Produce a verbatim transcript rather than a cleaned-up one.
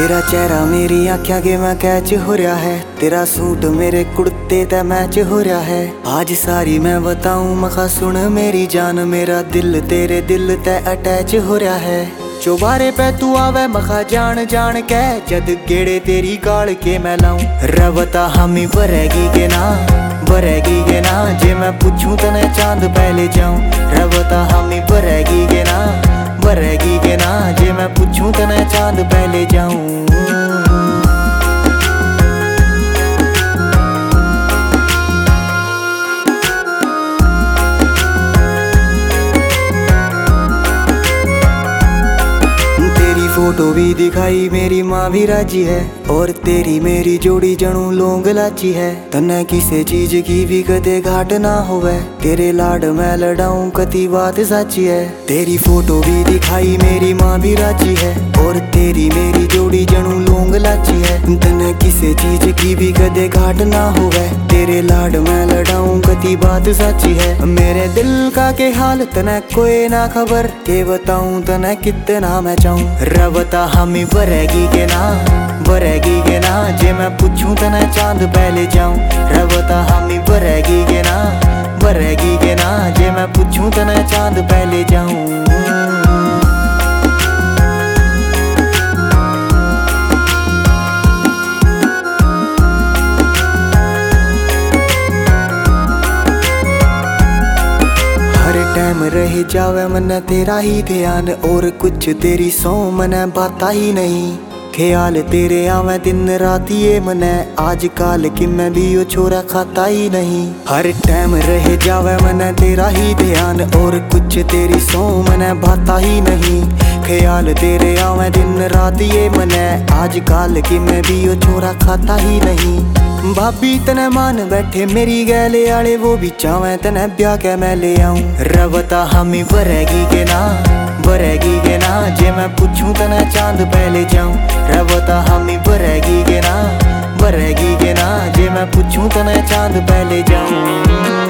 तेरा चेहरा मेरी आँखियां के मैं कैच हो रहा है, तेरा सूट मेरे कुर्ते ते मैच हो रहा है। आज सारी मैं बताऊं मखा सुन मेरी जान, मेरा दिल तेरे दिल ते अटैच हो रहा है। चौबारे पे तू आवे मखा जान जान के, जद गेड़े तेरी गाड़ के मैं लाऊं। रवता हमी बरेगी के ना बरेगी के ना, जे मैं पूछूं तने चांद पहले जाऊं। रवता हमी बरेगी के ना बरेगी के ना, जे मैं पूछूं तने चांद पहले जाऊं। फोटो भी दिखाई मेरी माँ भी राजी है, और तेरी मेरी जोड़ी जणू लौंग लाची है। तन्ने किसे चीज की भी कदे घाट ना होवे, तेरे लाड मैं लड़ाऊं कती बात साची है। तेरी फोटो भी दिखाई मेरी माँ भी राजी है, और तेरी मेरी जोड़ी जणू लौंग लाची है। तन्ने किसे चीज की भी कदे घाट ना होवे, तेरे लाड मैं लड़ाऊं कती बात साची है। मेरे दिल का के हाल तने कोई ना खबर, के बताऊं तने कितना मैं चाहूं। रवता हमी बरेगी के ना बरेगी के ना, जे मैं पूछूं तने चांद पहले जाऊं। रवता हमी बरेगी के ना बरेगी के ना, जे मैं पूछूं तने चांद पहले जाऊं। टाइम रह जावे मन तेरा ही ध्यान, और कुछ तेरी सौ मन बाता ही नहीं। ख्याल तेरे आवे दिन रात ये मने, आज काल कि मैं भी यो छोरा खाता ही नहीं। हर टाइम रह जावे मन तेरा ही ध्यान, और कुछ तेरी सौ मन बाता ही नहीं। ख्याल तेरे आवे दिन रात ये मने, आज काल कि मैं भी यो छोरा खाता ही नहीं। भाभी तने मान बैठे मेरी गैले आले, वो भी चावे तने ब्याह के मैं ले आऊं। रवता हमी बरेगी के ना बरेगी के ना, जे मैं पूछूं तने चांद पहले जाऊं। रवता हमी बरेगी के ना बरेगी के ना, जे मैं पूछूं तने चांद पहले जाऊं।